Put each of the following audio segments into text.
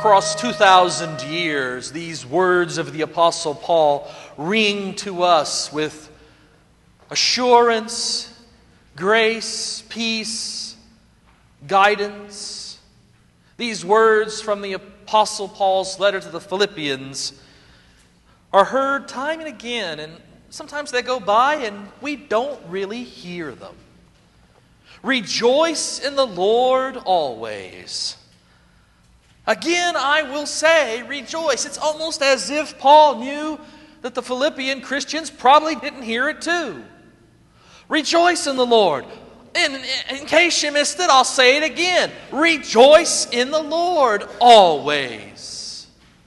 across 2,000 years, these words of the Apostle Paul ring to us with assurance, grace, peace, guidance. These words from the Apostle Paul's letter to the Philippians are heard time and again, and sometimes they go by and we don't really hear them. Rejoice in the Lord always. Again, I will say, rejoice. It's almost as if Paul knew that the Philippian Christians probably didn't hear it too. Rejoice in the Lord. In case you missed it, I'll say it again. Rejoice in the Lord always.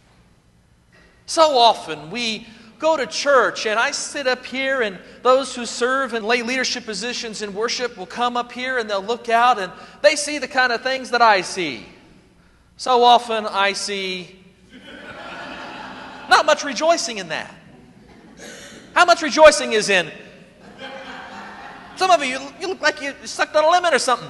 So often we go to church and I sit up here and those who serve in lay leadership positions in worship will come up here and they'll look out and they see the kind of things that I see. So often I see not much rejoicing in that. How much rejoicing is in? Some of you look like you sucked on a lemon or something.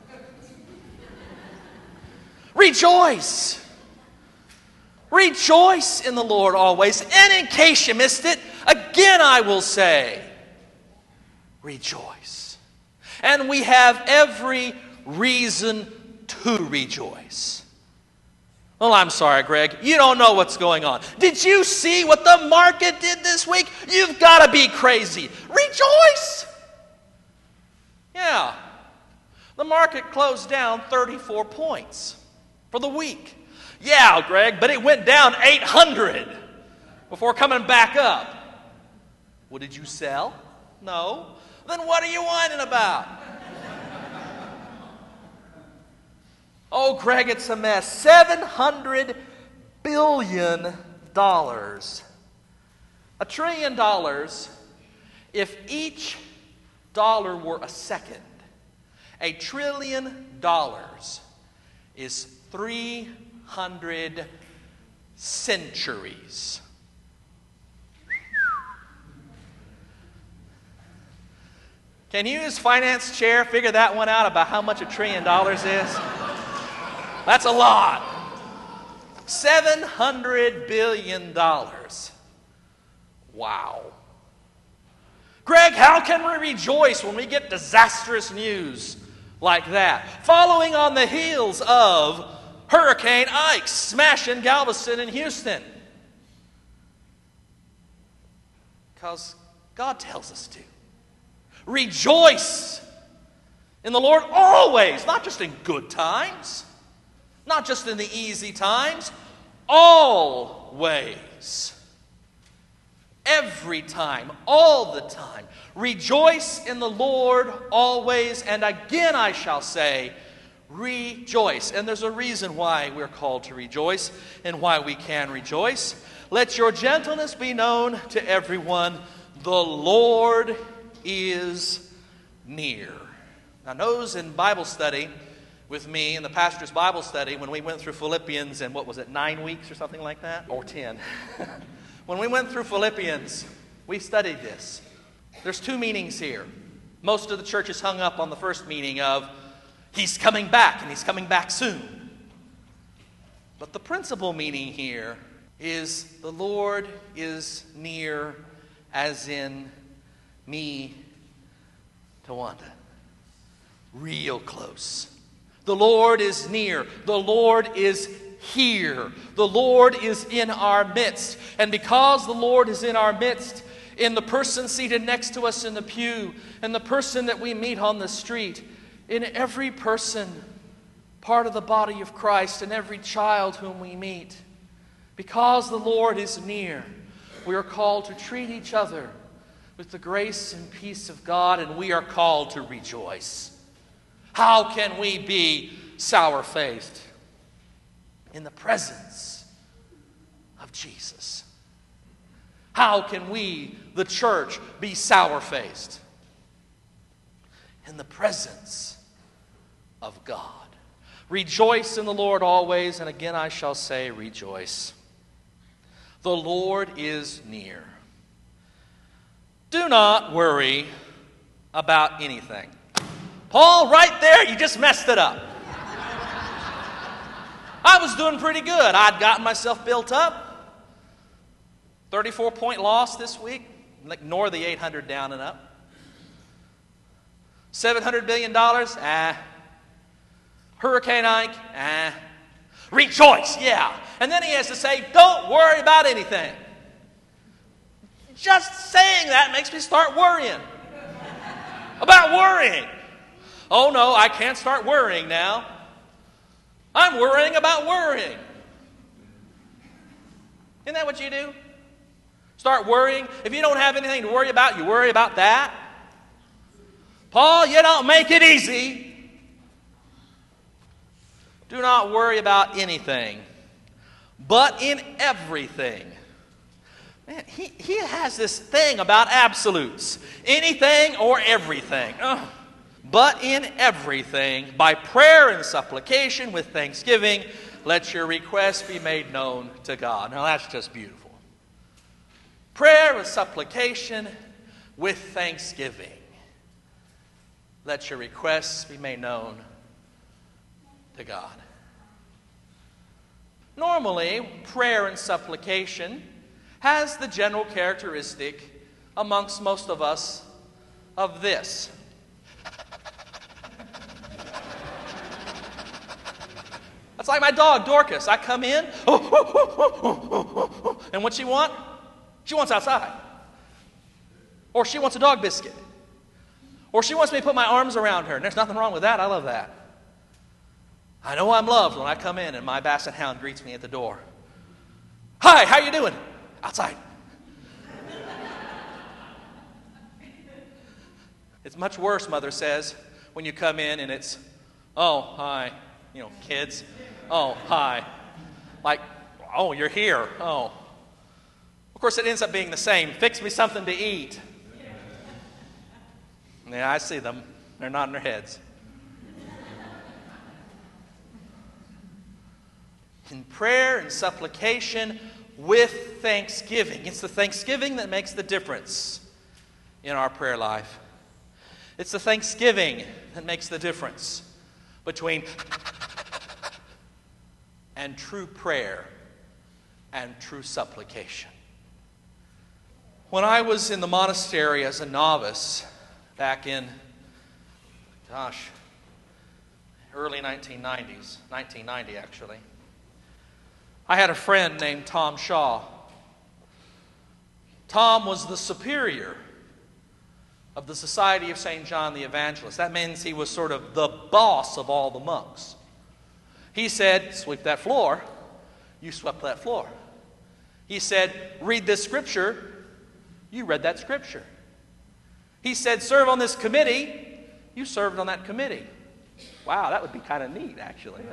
Rejoice. Rejoice in the Lord always. And in case you missed it, again I will say, rejoice. And we have every reason to rejoice. Well, I'm sorry, Greg. You don't know what's going on. Did you see what the market did this week? You've got to be crazy. Rejoice. Yeah. The market closed down 34 points for the week. Yeah, Greg, but it went down 800 before coming back up. What did you sell? No. Then what are you whining about? Oh, Greg, it's a mess. $700 billion. $1 trillion. If each dollar were a second, $1 trillion is 300 centuries. Can you, as finance chair, figure that one out about how much $1 trillion is? That's a lot. $700 billion. Wow. Greg, how can we rejoice when we get disastrous news like that? Following on the heels of Hurricane Ike smashing Galveston and Houston. Because God tells us to. Rejoice in the Lord always, not just in good times. Not just in the easy times, always. Every time, all the time. Rejoice in the Lord always, and again I shall say, rejoice. And there's a reason why we're called to rejoice and why we can rejoice. Let your gentleness be known to everyone. The Lord is near. Now, those in Bible study with me in the pastor's Bible study when we went through Philippians in, 9 weeks or something like that? Or 10. When we went through Philippians, we studied this. There's two meanings here. Most of the church is hung up on the first meaning of He's coming back and He's coming back soon. But the principal meaning here is the Lord is near, as in me to Wanda. Real close. The Lord is near. The Lord is here. The Lord is in our midst. And because the Lord is in our midst, in the person seated next to us in the pew, and the person that we meet on the street, in every person, part of the body of Christ, and every child whom we meet, because the Lord is near, we are called to treat each other with the grace and peace of God, and we are called to rejoice. How can we be sour-faced? In the presence of Jesus. How can we, the church, be sour-faced? In the presence of God. Rejoice in the Lord always, and again I shall say, rejoice. The Lord is near. Do not worry about anything. Paul, right there, you just messed it up. I was doing pretty good. I'd gotten myself built up. 34-point loss this week. Ignore the 800 down and up. $700 billion? Hurricane Ike? Rejoice, yeah. And then he has to say, don't worry about anything. Just saying that makes me start worrying. About worrying. Oh no, I can't start worrying now. I'm worrying about worrying. Isn't that what you do? Start worrying. If you don't have anything to worry about, you worry about that. Paul, you don't make it easy. Do not worry about anything, but in everything. Man, he has this thing about absolutes. Anything or everything. But in everything, by prayer and supplication with thanksgiving, let your requests be made known to God. Now that's just beautiful. Prayer with supplication with thanksgiving. Let your requests be made known to God. Normally, prayer and supplication has the general characteristic amongst most of us of this. That's like my dog, Dorcas. I come in, and what she want? She wants outside. Or she wants a dog biscuit. Or she wants me to put my arms around her. And there's nothing wrong with that. I love that. I know I'm loved when I come in and my basset hound greets me at the door. Hi, how you doing? Outside. It's much worse, Mother says, when you come in and it's, oh, hi, kids. Oh, hi. Like, oh, you're here. Oh. Of course, it ends up being the same. Fix me something to eat. Yeah, I see them. They're nodding their heads. In prayer and supplication with thanksgiving. It's the thanksgiving that makes the difference in our prayer life. It's the thanksgiving that makes the difference between and true prayer and true supplication. When I was in the monastery as a novice, back in, early 1990s, 1990 actually, I had a friend named Tom Shaw. Tom was the superior of the Society of St. John the Evangelist. That means he was sort of the boss of all the monks. He said, sweep that floor. You swept that floor. He said, read this scripture. You read that scripture. He said, serve on this committee. You served on that committee. Wow, that would be kind of neat, actually.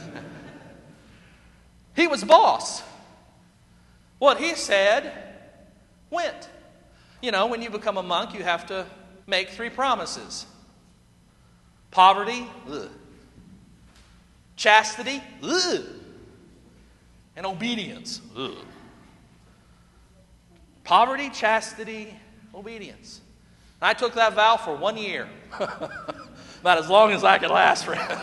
He was boss. What he said went. When you become a monk, you have to make 3 promises. Poverty, ugh. Chastity, ugh. And obedience, ugh. Poverty, chastity, obedience. I took that vow for 1 year. About as long as I could last, friends.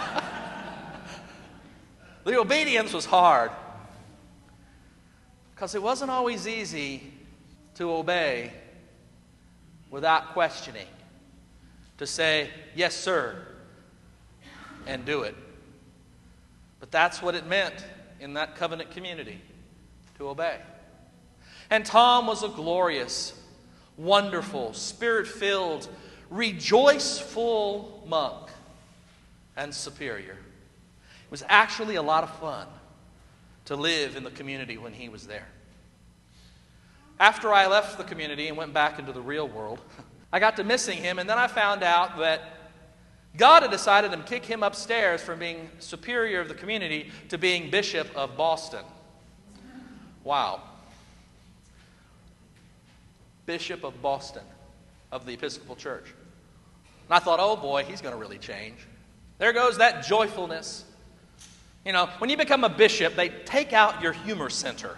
The obedience was hard. Because it wasn't always easy to obey without questioning. To say, yes, sir, and do it. But that's what it meant in that covenant community, to obey. And Tom was a glorious, wonderful, spirit-filled, rejoiceful monk and superior. It was actually a lot of fun to live in the community when he was there. After I left the community and went back into the real world, I got to missing him, and then I found out that God had decided to kick him upstairs from being superior of the community to being Bishop of Boston. Wow. Bishop of Boston of the Episcopal Church. And I thought, oh boy, he's going to really change. There goes that joyfulness. When you become a bishop, they take out your humor center.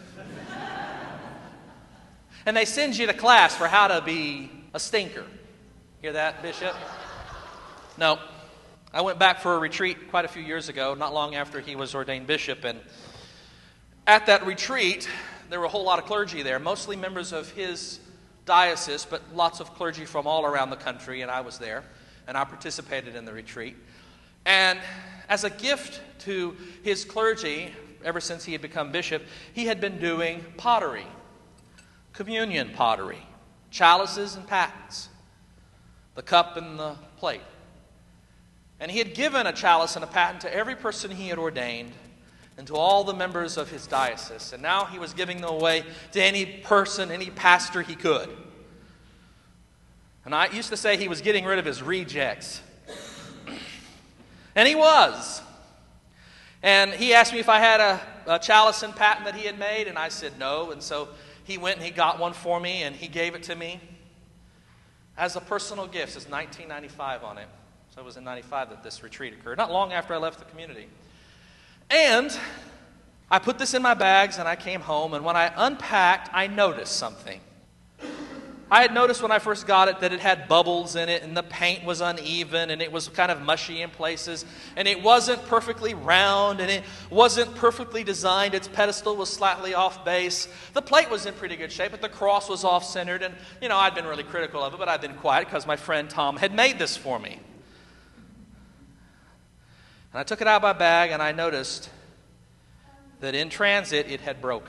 And they send you to class for how to be a stinker. Hear that, Bishop? No. I went back for a retreat quite a few years ago, not long after he was ordained bishop, and at that retreat, there were a whole lot of clergy there, mostly members of his diocese, but lots of clergy from all around the country, and I was there, and I participated in the retreat. And as a gift to his clergy, ever since he had become bishop, he had been doing pottery, communion pottery, chalices and patens, the cup and the plate. And he had given a chalice and a paten to every person he had ordained and to all the members of his diocese. And now he was giving them away to any person, any pastor he could. And I used to say he was getting rid of his rejects. And he was. And he asked me if I had a chalice and paten that he had made, and I said no. And so he went and he got one for me, and he gave it to me as a personal gift. It says 1995 on it. So it was in 95 that this retreat occurred, not long after I left the community. And I put this in my bags, and I came home, and when I unpacked, I noticed something. I had noticed when I first got it that it had bubbles in it, and the paint was uneven, and it was kind of mushy in places, and it wasn't perfectly round, and it wasn't perfectly designed. Its pedestal was slightly off base. The plate was in pretty good shape, but the cross was off-centered, and, I'd been really critical of it, but I'd been quiet because my friend Tom had made this for me. And I took it out of my bag, and I noticed that in transit it had broken.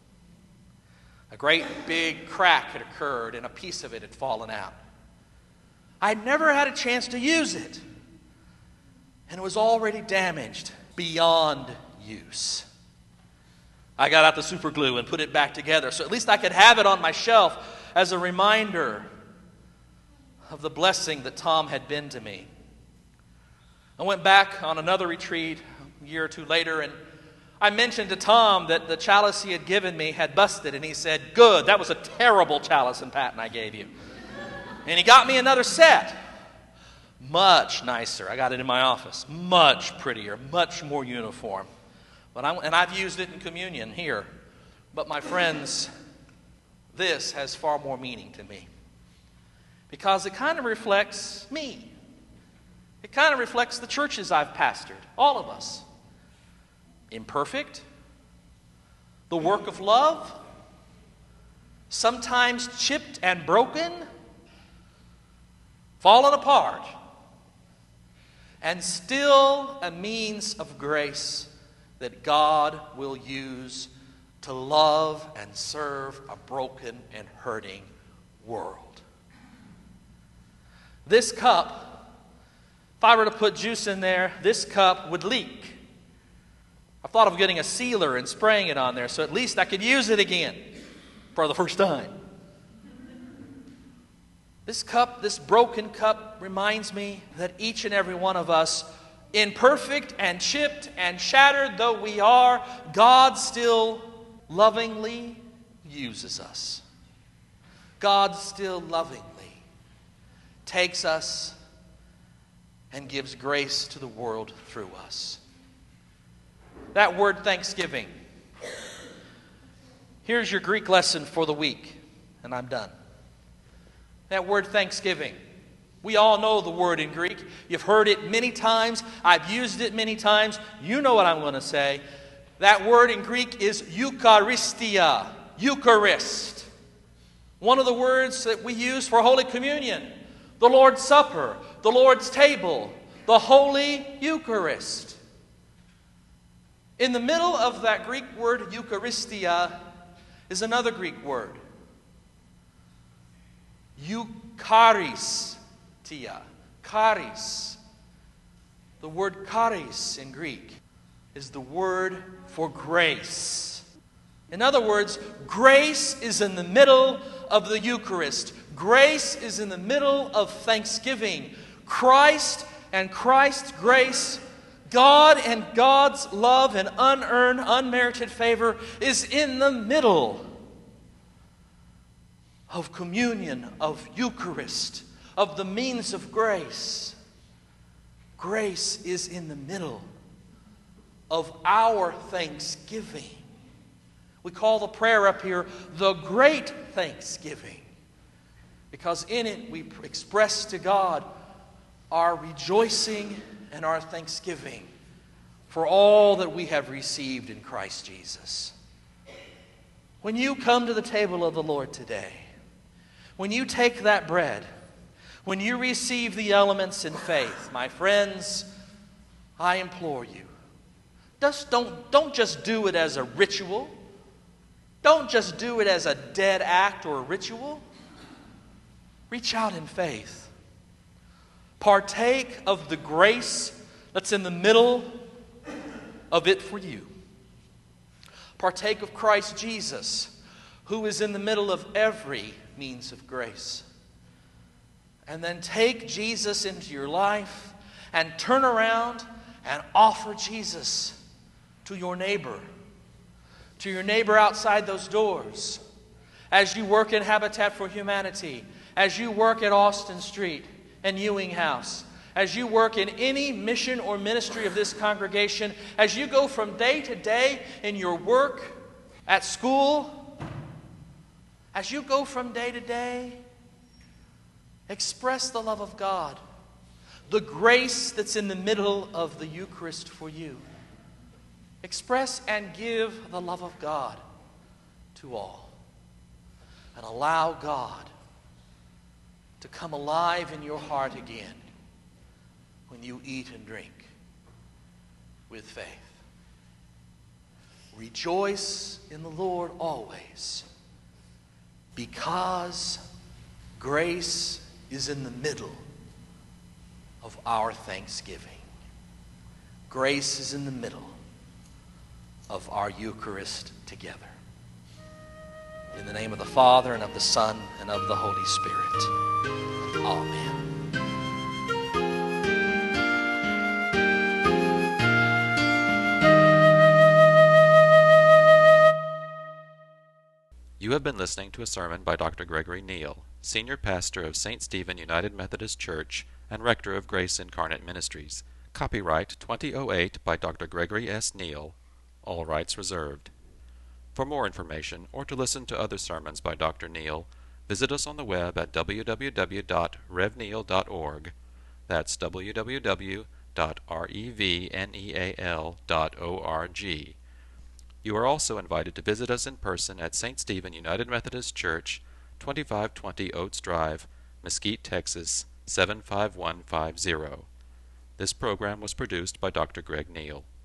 A great big crack had occurred, and a piece of it had fallen out. I'd never had a chance to use it, and it was already damaged beyond use. I got out the super glue and put it back together, so at least I could have it on my shelf as a reminder of the blessing that Tom had been to me. I went back on another retreat a year or two later, and I mentioned to Tom that the chalice he had given me had busted, and he said, "Good, that was a terrible chalice and paten I gave you." And he got me another set. Much nicer. I got it in my office. Much prettier, much more uniform. And I've used it in communion here. But my friends, this has far more meaning to me, because it kind of reflects me. It kind of reflects the churches I've pastored, all of us. Imperfect, the work of love, sometimes chipped and broken, fallen apart, and still a means of grace that God will use to love and serve a broken and hurting world. This cup, if I were to put juice in there, this cup would leak. I thought of getting a sealer and spraying it on there so at least I could use it again for the first time. This cup, this broken cup, reminds me that each and every one of us, imperfect and chipped and shattered though we are, God still lovingly uses us. God still lovingly takes us and gives grace to the world through us. That word thanksgiving. Here's your Greek lesson for the week, and I'm done. That word thanksgiving. We all know the word in Greek. You've heard it many times. I've used it many times. You know what I'm going to say. That word in Greek is Eucharistia, Eucharist. One of the words that we use for Holy Communion, the Lord's Supper, the Lord's table, the Holy Eucharist. In the middle of that Greek word Eucharistia is another Greek word, Eucharistia, charis. The word charis in Greek is the word for grace. In other words, grace is in the middle of the Eucharist. Grace is in the middle of thanksgiving. Christ and Christ's grace, God and God's love and unearned, unmerited favor is in the middle of communion, of Eucharist, of the means of grace. Grace is in the middle of our thanksgiving. We call the prayer up here the Great Thanksgiving, because in it we express to God our rejoicing and our thanksgiving for all that we have received in Christ Jesus. When you come to the table of the Lord today, when you take that bread, when you receive the elements in faith, my friends, I implore you, don't just do it as a ritual. Don't just do it as a dead act or a ritual. Reach out in faith. Partake of the grace that's in the middle of it for you. Partake of Christ Jesus, who is in the middle of every means of grace. And then take Jesus into your life and turn around and offer Jesus to your neighbor outside those doors, as you work in Habitat for Humanity, as you work at Austin Street and Ewing House, as you work in any mission or ministry of this congregation, as you go from day to day in your work, at school, as you go from day to day, express the love of God, the grace that's in the middle of the Eucharist for you. Express and give the love of God to all. And allow God to come alive in your heart again when you eat and drink with faith. Rejoice in the Lord always, because grace is in the middle of our thanksgiving. Grace is in the middle of our Eucharist together. In the name of the Father, and of the Son, and of the Holy Spirit. Amen. You have been listening to a sermon by Dr. Gregory Neal, Senior Pastor of St. Stephen United Methodist Church and Rector of Grace Incarnate Ministries. Copyright 2008 by Dr. Gregory S. Neal. All rights reserved. For more information or to listen to other sermons by Dr. Neal, visit us on the web at www.revneal.org. That's www.revneal.org. You are also invited to visit us in person at St. Stephen United Methodist Church, 2520 Oates Drive, Mesquite, Texas, 75150. This program was produced by Dr. Greg Neal.